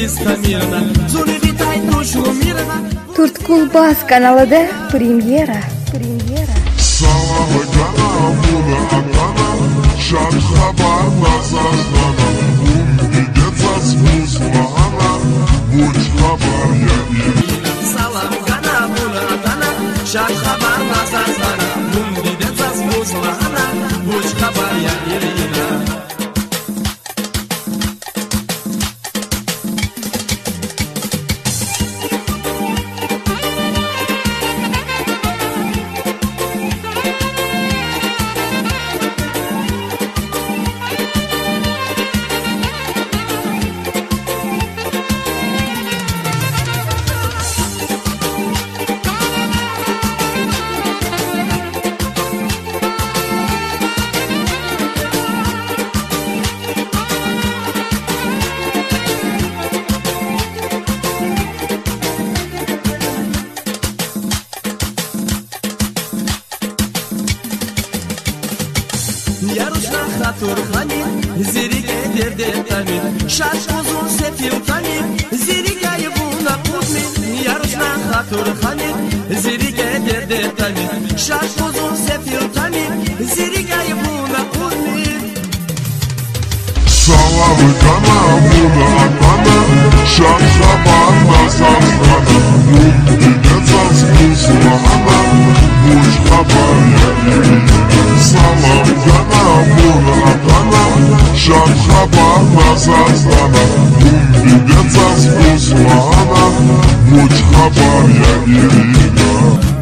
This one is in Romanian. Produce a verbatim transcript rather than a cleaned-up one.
Торт Кулбас каналыда премьера. Премьера. Саламы канамуна атана, шар хабарна зазнана. Ум идется смуслана, будь хабар я и. Салам канамуна атана, шар хабарна зазнана. Ум идется смуслана, будь хабар я и. Yarışna hatur hani, zirige derde tami. Şaş uzun sefil tami, zirige buna kudmi. Yarışna hatur hani, zirige derde tami. Şaş uzun sefil tami, zirige buna kudmi. Саламы канамуна атана, шар хабарна зазнана. Ум идется смуслана, будь хабар я и. Салам канамуна атана, шар хабарна зазнана. Ум идется смуслана, будь хабар я и.